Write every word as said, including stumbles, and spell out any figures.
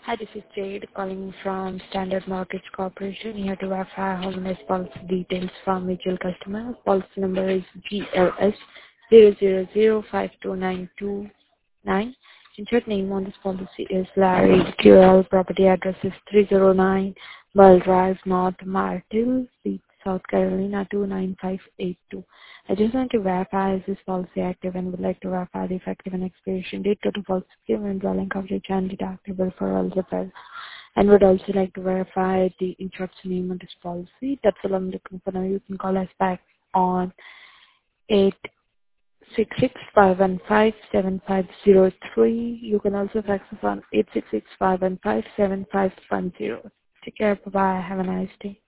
Hi, this is Jade calling from Standard Mortgage Corporation here to verify homeowners policy details from mutual customer. Policy number is G L S zero zero zero five two nine two nine. Insured name on this policy is Larry Q L. Property address is three oh nine Bell Drive, North Myrtle Beach, South Carolina two nine five eight two. I just want to verify is this policy active and would like to verify the effective and expiration date, total policy premium, dwelling coverage, and deductible for all the files. And would also like to verify the insured's name on this policy. That's all I'm looking for now. You can call us back on eight six six five one five seven five zero three. You can also fax us on eight six six five one five seven five one zero. Take care. Bye-bye. Have a nice day.